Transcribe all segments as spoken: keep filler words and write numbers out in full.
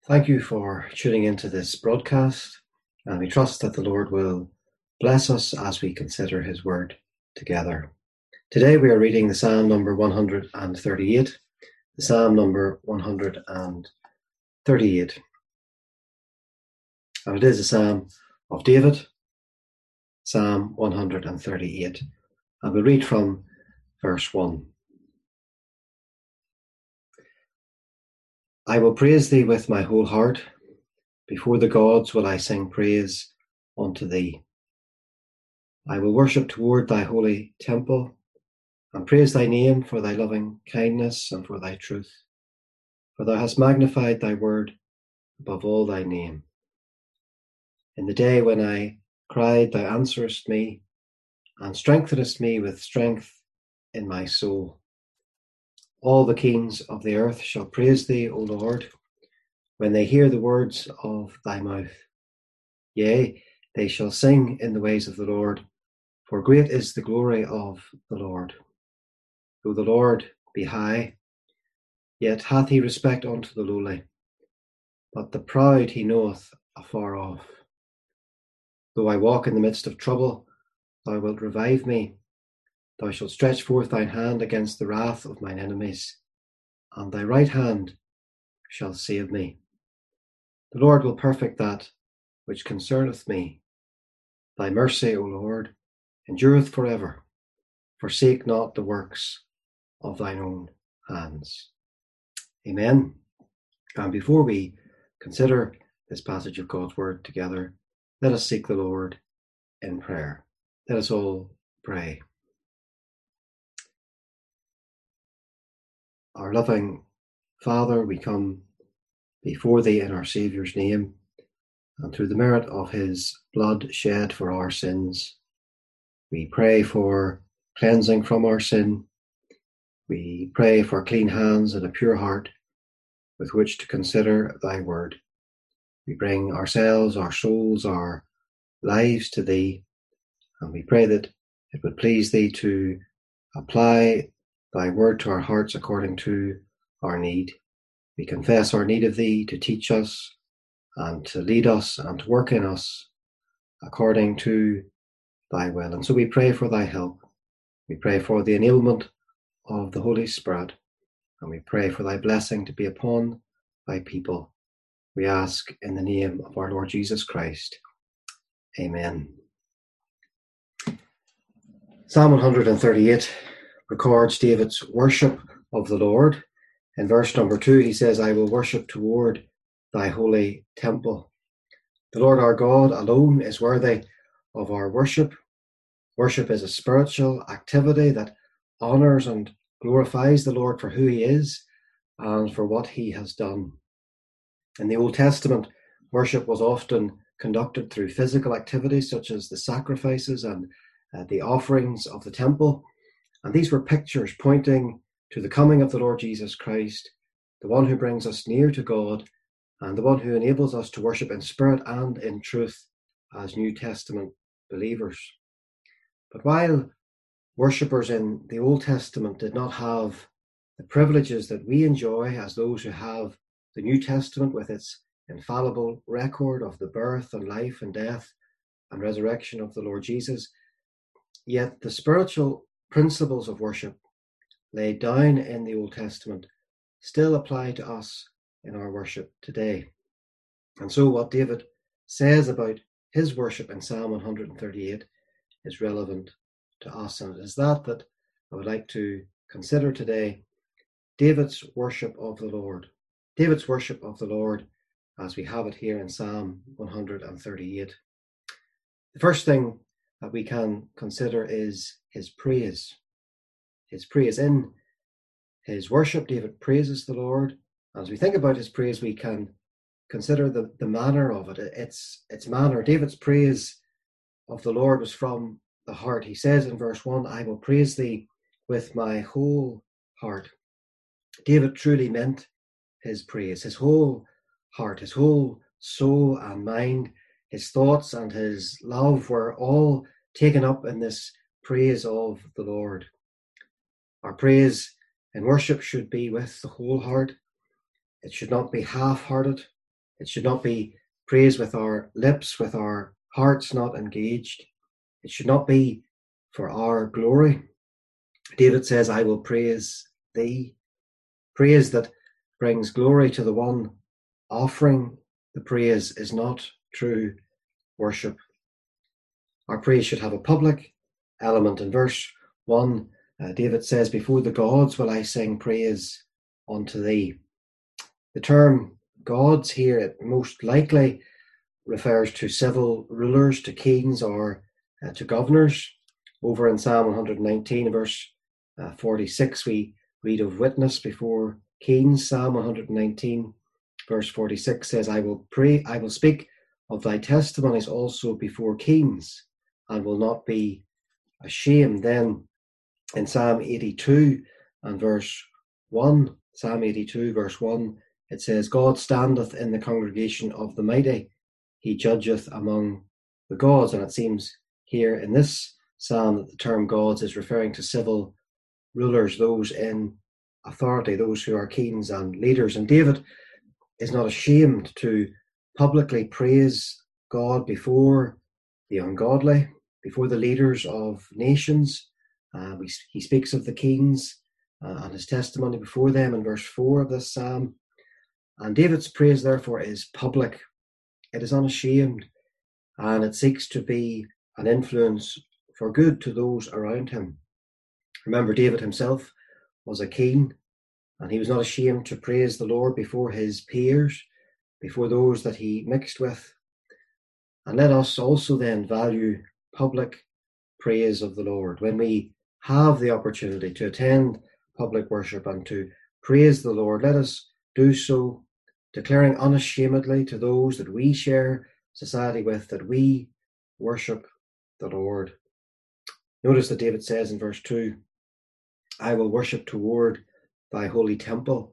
Thank you for tuning into this broadcast, and we trust that the Lord will bless us as we consider His Word together. Today we are reading the Psalm number one hundred thirty-eight, the Psalm number one hundred thirty-eight. And it is a Psalm of David, Psalm one hundred thirty-eight. And we'll read from verse one. I will praise thee with my whole heart. Before the gods will I sing praise unto thee. I will worship toward thy holy temple and praise thy name for thy loving kindness and for thy truth. For thou hast magnified thy word above all thy name. In the day when I cried, thou answerest me and strengthenest me with strength in my soul. All the kings of the earth shall praise thee, O Lord, when they hear the words of thy mouth. Yea, they shall sing in the ways of the Lord, for great is the glory of the Lord. Though the Lord be high, yet hath he respect unto the lowly, but the proud he knoweth afar off. Though I walk in the midst of trouble, thou wilt revive me. Thou shalt stretch forth thine hand against the wrath of mine enemies, and thy right hand shall save me. The Lord will perfect that which concerneth me. Thy mercy, O Lord, endureth forever. Forsake not the works of thine own hands. Amen. And before we consider this passage of God's word together, let us seek the Lord in prayer. Let us all pray. Our loving Father, we come before thee in our Saviour's name, and through the merit of his blood shed for our sins. We pray for cleansing from our sin. We pray for clean hands and a pure heart with which to consider thy word. We bring ourselves, our souls, our lives to thee, and we pray that it would please thee to apply thy word to our hearts according to our need. We confess our need of thee to teach us and to lead us and to work in us according to thy will. And so we pray for thy help. We pray for the enablement of the Holy Spirit, and we pray for thy blessing to be upon thy people. We ask in the name of our Lord Jesus Christ. Amen. Psalm one hundred thirty-eight records David's worship of the Lord. In verse number two, he says, I will worship toward thy holy temple. The Lord our God alone is worthy of our worship. Worship is a spiritual activity that honours and glorifies the Lord for who he is and for what he has done. In the Old Testament, worship was often conducted through physical activities such as the sacrifices and uh, the offerings of the temple. And these were pictures pointing to the coming of the Lord Jesus Christ, the one who brings us near to God and the one who enables us to worship in spirit and in truth as New Testament believers. But while worshippers in the Old Testament did not have the privileges that we enjoy as those who have the New Testament with its infallible record of the birth and life and death and resurrection of the Lord Jesus, yet the spiritual principles of worship laid down in the Old Testament still apply to us in our worship today. And so what David says about his worship in Psalm one hundred thirty-eight is relevant to us, and it is that that I would like to consider today, David's worship of the Lord. David's worship of the Lord as we have it here in Psalm one hundred thirty-eight. The first thing that we can consider is his praise. His praise. In his worship, David praises the Lord. As we think about his praise, we can consider the, the manner of it. It's, it's manner. David's praise of the Lord was from the heart. He says in verse one, I will praise thee with my whole heart. David truly meant his praise, his whole heart, his whole soul and mind, his thoughts and his love were all taken up in this praise of the Lord. Our praise in worship should be with the whole heart. It should not be half-hearted. It should not be praise with our lips, with our hearts not engaged. It should not be for our glory. David says, I will praise thee. Praise that brings glory to the one offering the praise is not true worship. Our praise should have a public element. In verse one, uh, David says, before the gods will I sing praise unto thee. The term gods here, it most likely refers to civil rulers, to kings, or uh, to governors. Over in Psalm one nineteen, verse uh, forty-six, we read of witness before kings. Psalm one nineteen, verse forty-six says, I will pray, I will speak of thy testimonies also before kings, and will not be ashamed. Then in Psalm eighty-two and verse one, Psalm eighty-two, verse one, it says, God standeth in the congregation of the mighty, he judgeth among the gods. And it seems here in this psalm that the term gods is referring to civil rulers, those in authority, those who are kings and leaders. And David is not ashamed to publicly praise God before the ungodly, before the leaders of nations. Uh, we, he speaks of the kings uh, and his testimony before them in verse four of this psalm. And David's praise, therefore, is public. It is unashamed, and it seeks to be an influence for good to those around him. Remember, David himself was a king, and he was not ashamed to praise the Lord before his peers, before those that he mixed with. And let us also then value public praise of the Lord. When we have the opportunity to attend public worship and to praise the Lord, let us do so, declaring unashamedly to those that we share society with that we worship the Lord. Notice that David says in verse two, I will worship toward thy holy temple.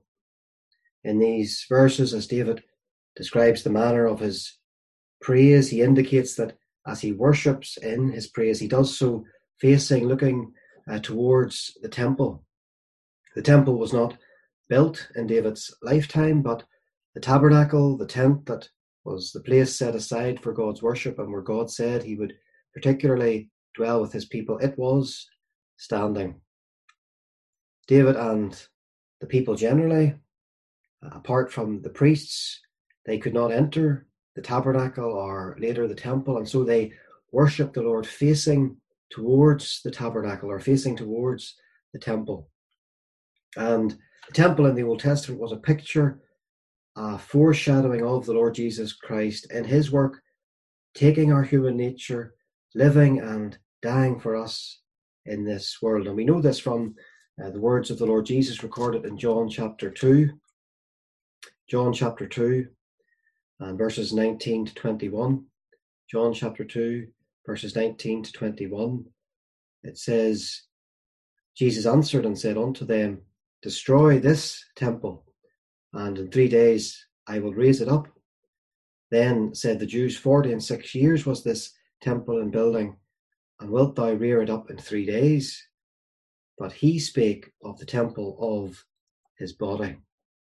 In these verses, as David describes the manner of his praise, he indicates that as he worships in his praise, he does so facing, looking uh, towards the temple. The temple was not built in David's lifetime, but the tabernacle, the tent that was the place set aside for God's worship and where God said he would particularly dwell with his people, it was standing. David and the people generally, apart from the priests, they could not enter the tabernacle or later the temple, and so they worshipped the Lord facing towards the tabernacle or facing towards the temple. And the temple in the Old Testament was a picture, a foreshadowing of the Lord Jesus Christ in his work, taking our human nature, living and dying for us in this world. And we know this from uh, the words of the Lord Jesus recorded in John chapter two. John chapter two and verses nineteen to twenty-one. John chapter two, verses nineteen to twenty-one. It says, Jesus answered and said unto them, destroy this temple, and in three days I will raise it up. Then said the Jews, forty and six years was this temple in building, and wilt thou rear it up in three days? But he spake of the temple of his body.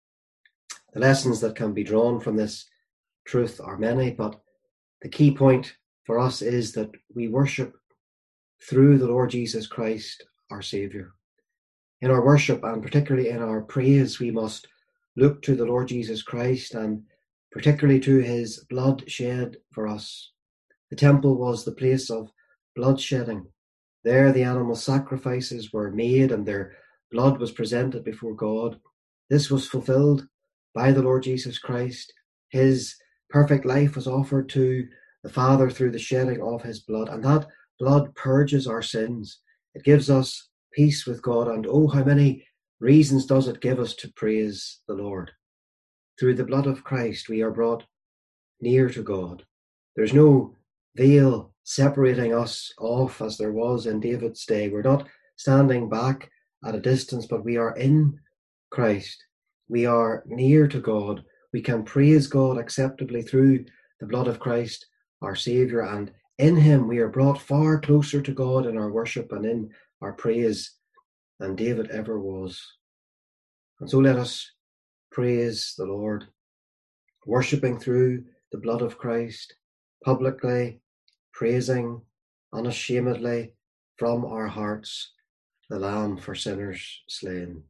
The lessons that can be drawn from this truth are many, but the key point for us is that we worship through the Lord Jesus Christ, our Saviour. In our worship, and particularly in our praise, we must look to the Lord Jesus Christ and particularly to his blood shed for us. The temple was the place of bloodshedding. There the animal sacrifices were made and their blood was presented before God. This was fulfilled by the Lord Jesus Christ. His perfect life was offered to the Father through the shedding of his blood, and that blood purges our sins. It gives us peace with God, and oh, how many reasons does it give us to praise the Lord. Through the blood of Christ, we are brought near to God. There's no veil separating us off as there was in David's day. We're not standing back at a distance, but we are in Christ. We are near to God. We can praise God acceptably through the blood of Christ, our Saviour, and in him we are brought far closer to God in our worship and in our praise than David ever was. And so let us praise the Lord. worshipping through the blood of Christ, publicly praising unashamedly from our hearts the Lamb for sinners slain.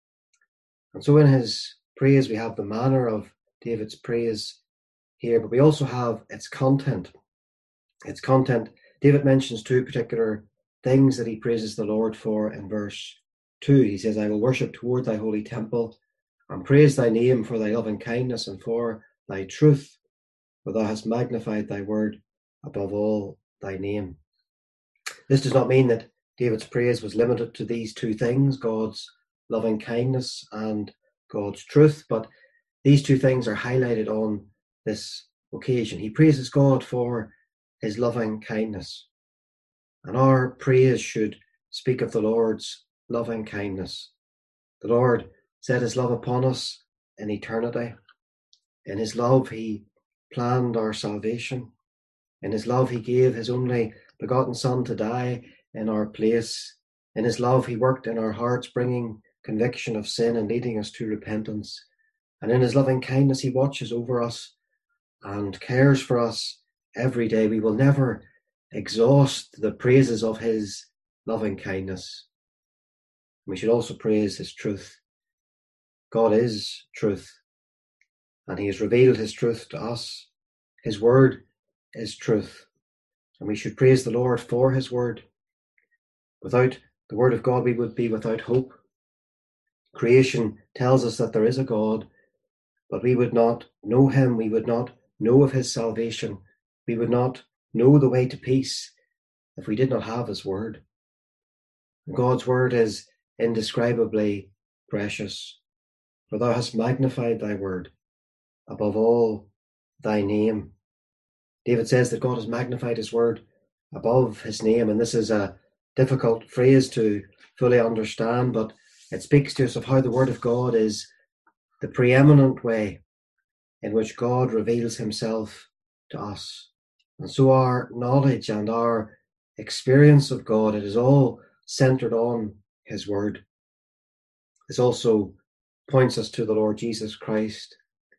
And so in his praise we have the manner of David's praise here, but we also have its content. Its content, David mentions two particular things that he praises the Lord for in verse two. He says, I will worship toward thy holy temple and praise thy name for thy loving kindness and for thy truth, for thou hast magnified thy word above all thy name. This does not mean that David's praise was limited to these two things, God's loving kindness and God's truth, but these two things are highlighted on this occasion. He praises God for his loving kindness, and our praise should speak of the Lord's loving kindness. The Lord set his love upon us in eternity. In his love he planned our salvation. In his love he gave his only begotten Son to die in our place. In his love he worked in our hearts, bringing conviction of sin and leading us to repentance. And in his loving kindness he watches over us and cares for us every day. We will never exhaust the praises of his loving kindness. We should also praise his truth. God is truth, and he has revealed his truth to us. His word is truth, and we should praise the Lord for his word. Without the word of God, we would be without hope. Creation tells us that there is a God, but we would not know him. We would not know of his salvation. We would not know the way to peace if we did not have his word. God's word is indescribably precious, for thou hast magnified thy word above all thy name. David says that God has magnified his word above his name, and this is a difficult phrase to fully understand, but it speaks to us of how the word of God is the preeminent way in which God reveals himself to us. And so our knowledge and our experience of God, it is all centered on his word. This also points us to the Lord Jesus Christ,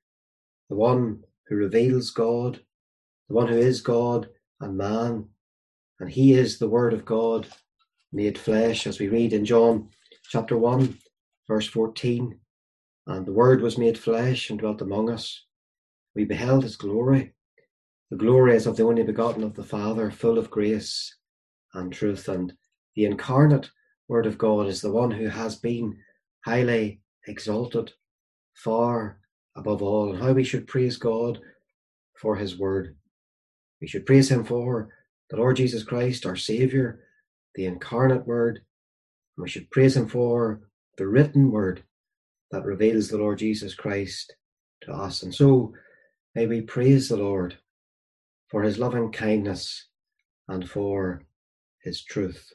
the one who reveals God, the one who is God and man, and he is the word of God made flesh, as we read in John chapter one, verse fourteen. And the word was made flesh and dwelt among us. We beheld his glory. The glory is of the only begotten of the Father, full of grace and truth. And the incarnate word of God is the one who has been highly exalted, far above all. And how we should praise God for his word. We should praise him for the Lord Jesus Christ, our Saviour, the incarnate word. And we should praise him for the written word that reveals the Lord Jesus Christ to us. And so may we praise the Lord for his loving kindness and for his truth.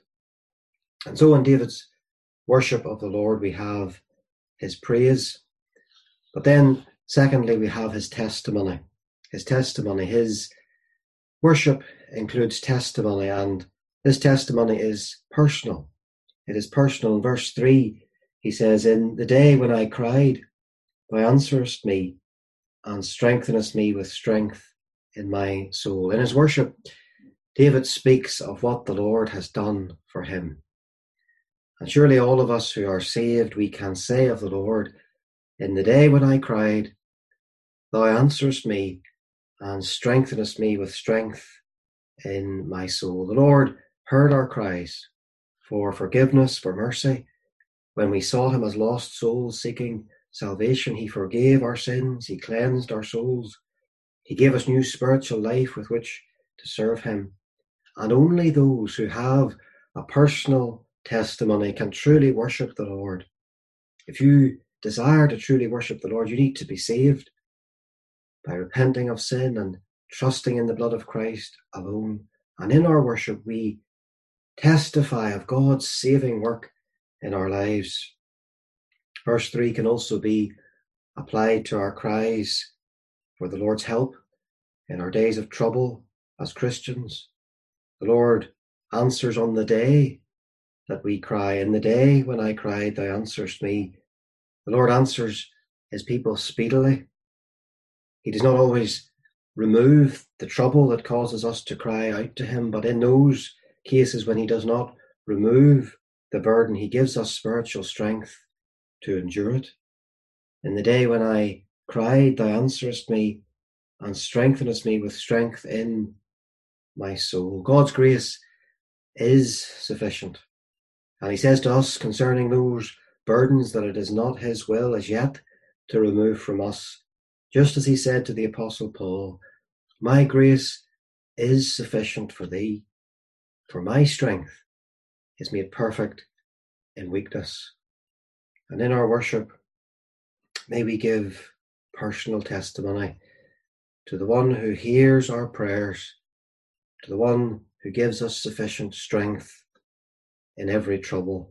And so in David's worship of the Lord, we have his praise, but then secondly, we have his testimony. His testimony, his worship includes testimony, and this testimony is personal. It is personal. In verse three, he says, in the day when I cried, thou answerest me and strengthenest me with strength in my soul. In his worship, David speaks of what the Lord has done for him. And surely all of us who are saved, we can say of the Lord, in the day when I cried, thou answerest me and strengthenest me with strength in my soul. The Lord heard our cries for forgiveness, for mercy. When we saw him as lost souls seeking salvation, he forgave our sins, he cleansed our souls, he gave us new spiritual life with which to serve him. And only those who have a personal testimony can truly worship the Lord. If you desire to truly worship the Lord, you need to be saved by repenting of sin and trusting in the blood of Christ alone. And in our worship, we testify of God's saving work in our lives. Verse three can also be applied to our cries for the Lord's help in our days of trouble as Christians. The Lord answers on the day that we cry. In the day when I cried, thou answerest me. The Lord answers his people speedily. He does not always remove the trouble that causes us to cry out to him, but in those cases when he does not remove the burden, he gives us spiritual strength to endure it. In the day when I cried, thou answerest me and strengthenest me with strength in my soul. God's grace is sufficient. And he says to us concerning those burdens that it is not his will as yet to remove from us, just as he said to the Apostle Paul, my grace is sufficient for thee, for my strength is made perfect in weakness. And in our worship, may we give personal testimony to the one who hears our prayers, to the one who gives us sufficient strength in every trouble.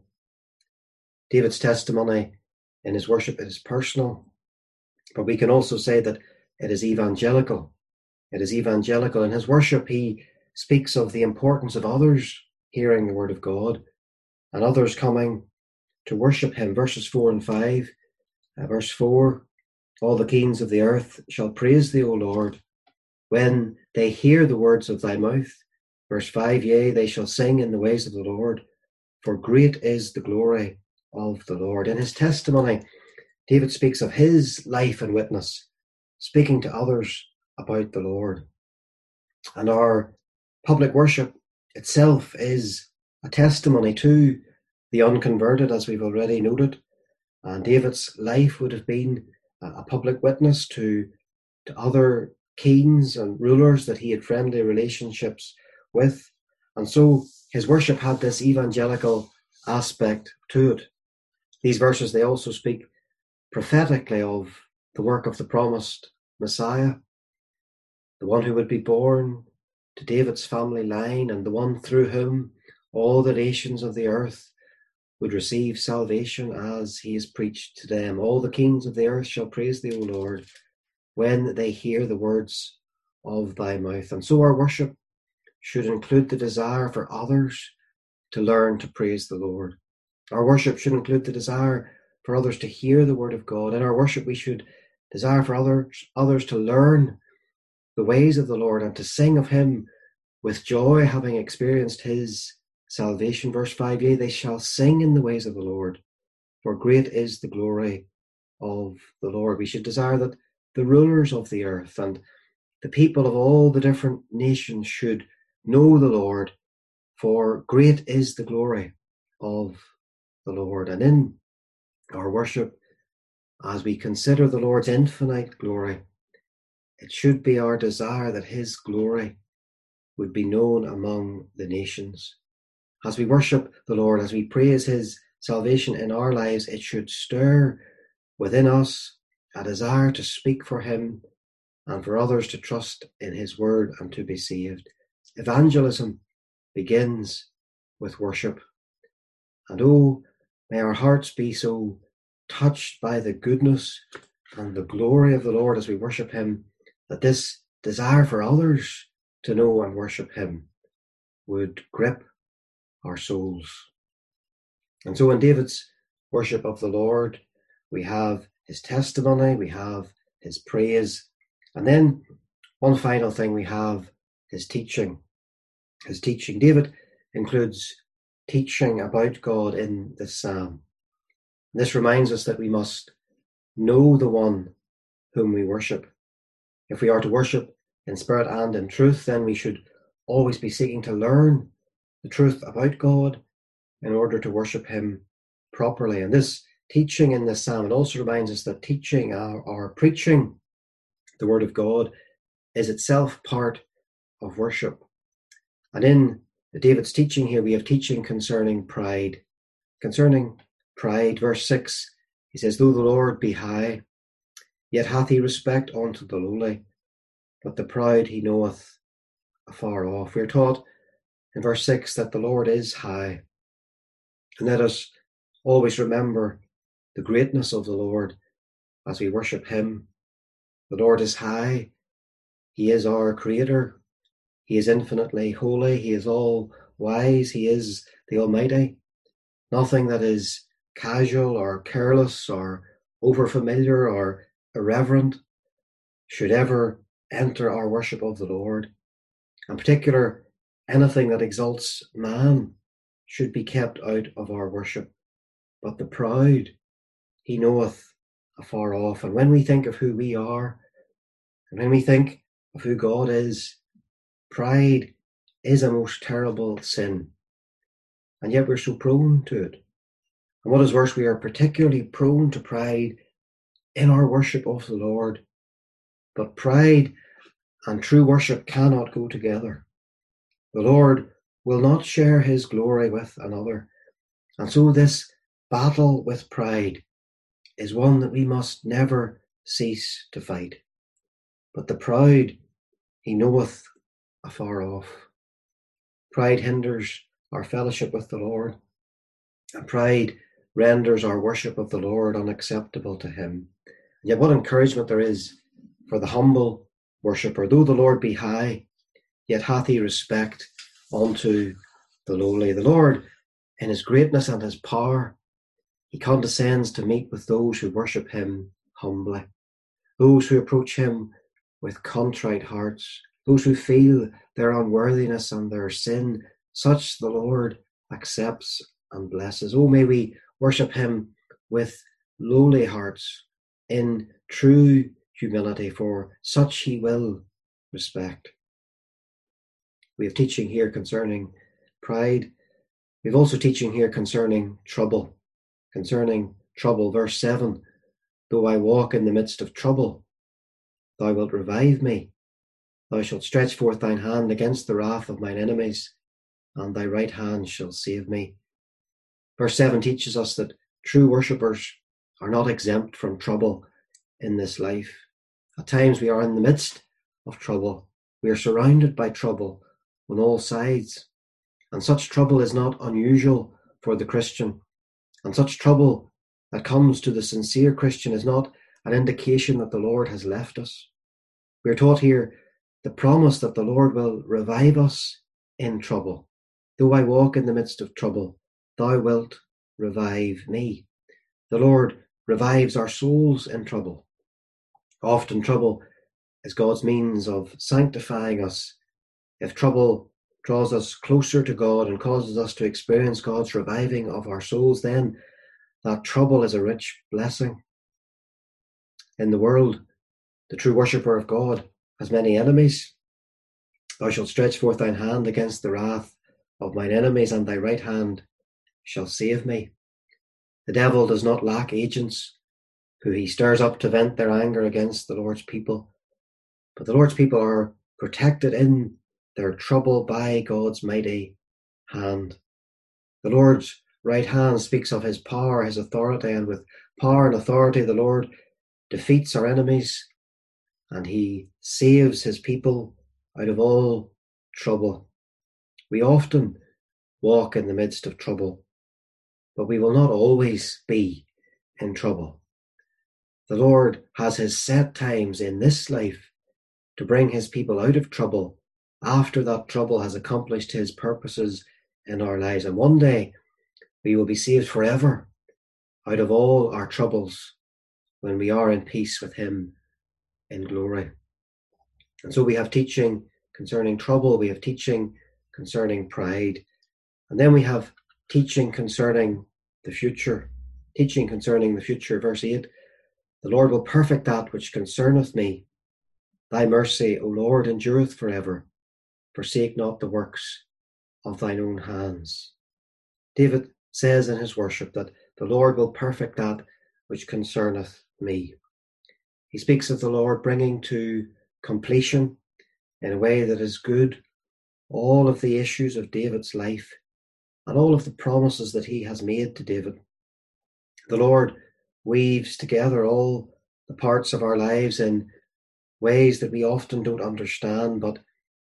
David's testimony in his worship is personal, but we can also say that it is evangelical. It is evangelical. In his worship, he speaks of the importance of others hearing the word of God and others coming to worship him. Verses four and five. Uh, verse four, all the kings of the earth shall praise thee, O Lord, when they hear the words of thy mouth. Verse five, yea, they shall sing in the ways of the Lord, for great is the glory of the Lord. In his testimony, David speaks of his life and witness, speaking to others about the Lord. And our public worship itself is a testimony to the unconverted, as we've already noted. And David's life would have been a public witness to, to other kings and rulers that he had friendly relationships with. And so his worship had this evangelical aspect to it. These verses, they also speak prophetically of the work of the promised Messiah, the one who would be born to David's family line, and the one through whom all the nations of the earth would receive salvation as he is preached to them. All the kings of the earth shall praise thee, O Lord, when they hear the words of thy mouth. And so our worship should include the desire for others to learn to praise the Lord. Our worship should include the desire for others to hear the word of God. In our worship, we should desire for others, others to learn the ways of the Lord and to sing of him with joy, having experienced his salvation. Verse five, yea, they shall sing in the ways of the Lord, for great is the glory of the Lord. We should desire that the rulers of the earth and the people of all the different nations should know the Lord, for great is the glory of the Lord. And in our worship, as we consider the Lord's infinite glory, it should be our desire that his glory would be known among the nations. As we worship the Lord, as we praise his salvation in our lives, it should stir within us a desire to speak for him and for others to trust in his word and to be saved. Evangelism begins with worship. And oh, may our hearts be so touched by the goodness and the glory of the Lord as we worship him, that this desire for others to know and worship him would grip our souls. And so in David's worship of the Lord, we have his testimony, we have his praise, and then one final thing, we have his teaching. His teaching. David includes teaching about God in this psalm. This reminds us that we must know the one whom we worship. If we are to worship in spirit and in truth, then we should always be seeking to learn the truth about God in order to worship him properly. And this teaching in this psalm, it also reminds us that teaching or, or preaching the word of God is itself part of worship. And in David's teaching here, we have teaching concerning pride. Concerning pride, verse six, he says, though the Lord be high, yet hath he respect unto the lowly, but the proud he knoweth afar off. We are taught in verse six that the Lord is high. And let us always remember the greatness of the Lord as we worship him. The Lord is high. He is our creator. He is infinitely holy. He is all wise. He is the Almighty. Nothing that is casual or careless or overfamiliar or irreverent should ever enter our worship of the Lord. In particular, anything that exalts man should be kept out of our worship. But the proud he knoweth afar off. And when we think of who we are, and when we think of who God is, pride is a most terrible sin. And yet we're so prone to it. And what is worse, we are particularly prone to pride in our worship of the Lord. But pride and true worship cannot go together. The Lord will not share his glory with another. And so this battle with pride is one that we must never cease to fight. But the proud he knoweth afar off. Pride hinders our fellowship with the Lord, and pride renders our worship of the Lord unacceptable to him. And yet what encouragement there is for the humble worshipper. Though the Lord be high, yet hath he respect unto the lowly. The Lord, in his greatness and his power, he condescends to meet with those who worship him humbly, those who approach him with contrite hearts, those who feel their unworthiness and their sin. Such the Lord accepts and blesses. Oh, may we worship him with lowly hearts in true humility, for such he will respect. We have teaching here concerning pride. We have also teaching here concerning trouble. Concerning trouble, verse seven, though I walk in the midst of trouble, thou wilt revive me. Thou shalt stretch forth thine hand against the wrath of mine enemies, and thy right hand shall save me. Verse seven teaches us that true worshippers are not exempt from trouble in this life. At times we are in the midst of trouble. We are surrounded by trouble on all sides. And such trouble is not unusual for the Christian. And such trouble that comes to the sincere Christian is not an indication that the Lord has left us. We are taught here the promise that the Lord will revive us in trouble. Though I walk in the midst of trouble, thou wilt revive me. The Lord revives our souls in trouble. Often trouble is God's means of sanctifying us. If trouble draws us closer to God and causes us to experience God's reviving of our souls, then that trouble is a rich blessing. In the world, the true worshipper of God has many enemies. Thou shalt stretch forth thine hand against the wrath of mine enemies, and thy right hand shall save me. The devil does not lack agents who he stirs up to vent their anger against the Lord's people. But the Lord's people are protected in their trouble by God's mighty hand. The Lord's right hand speaks of his power, his authority, and with power and authority the Lord defeats our enemies and he saves his people out of all trouble. We often walk in the midst of trouble, but we will not always be in trouble. The Lord has his set times in this life to bring his people out of trouble after that trouble has accomplished his purposes in our lives. And one day we will be saved forever out of all our troubles when we are in peace with him in glory. And so we have teaching concerning trouble, we have teaching concerning pride, and then we have teaching concerning the future. Teaching concerning the future, verse eight, the Lord will perfect that which concerneth me. Thy mercy, O Lord, endureth forever. Forsake not the works of thine own hands. David says in his worship that the Lord will perfect that which concerneth me. He speaks of the Lord bringing to completion in a way that is good all of the issues of David's life and all of the promises that he has made to David. The Lord weaves together all the parts of our lives in ways that we often don't understand, but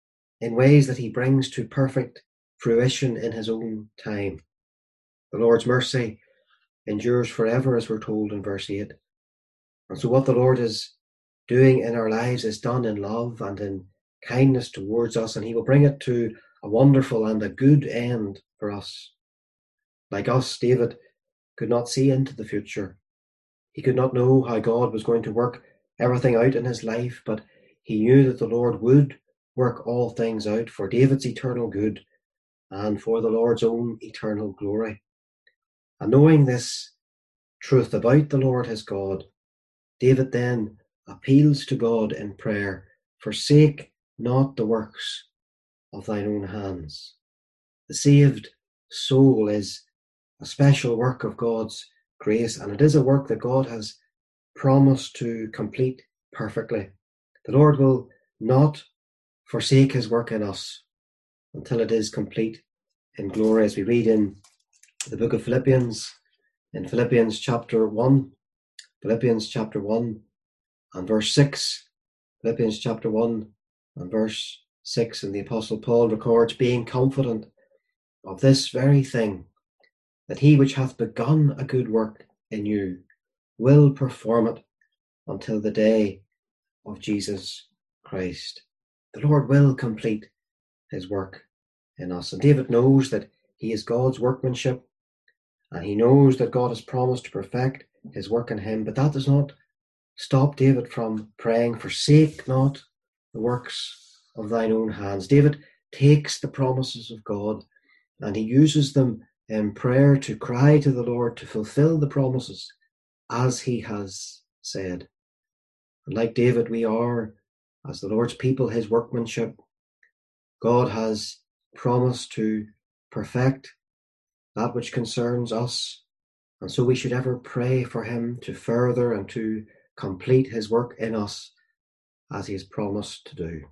in ways that he brings to perfect fruition in his own time. The Lord's mercy endures forever, as we're told in verse eight. And so what the Lord is doing in our lives is done in love and in kindness towards us, and he will bring it to a wonderful and a good end for us. Like us, David could not see into the future. He could not know how God was going to work everything out in his life, but he knew that the Lord would work all things out for David's eternal good and for the Lord's own eternal glory. And knowing this truth about the Lord his God, David then appeals to God in prayer, forsake not the works of thine own hands. The saved soul is a special work of God's grace, and it is a work that God has promised to complete perfectly. The Lord will not forsake his work in us until it is complete in glory, as we read in the book of Philippians, in Philippians chapter one, Philippians chapter one and verse six, Philippians chapter one and verse six, and the Apostle Paul records, being confident of this very thing, that he which hath begun a good work in you will perform it until the day of Jesus Christ. The Lord will complete his work in us. And David knows that he is God's workmanship, and he knows that God has promised to perfect his work in him, but that does not stop David from praying, forsake not the works of thine own hands. David takes the promises of God and he uses them in prayer to cry to the Lord to fulfill the promises as he has said. And like David, we are, as the Lord's people, his workmanship. God has promised to perfect that which concerns us, and so we should ever pray for him to further and to complete his work in us as he has promised to do.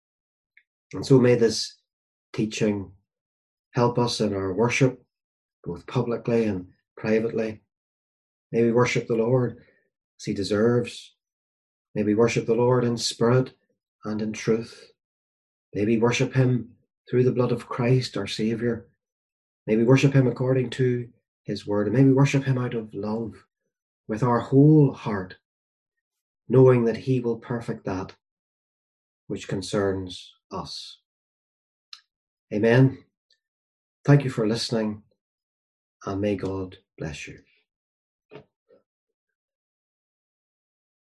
And so may this teaching help us in our worship, both publicly and privately. May we worship the Lord as he deserves. May we worship the Lord in spirit and in truth. May we worship him through the blood of Christ, our Saviour. May we worship him according to his word, and may we worship him out of love with our whole heart, knowing that he will perfect that which concerns us. Amen. Thank you for listening, and may God bless you.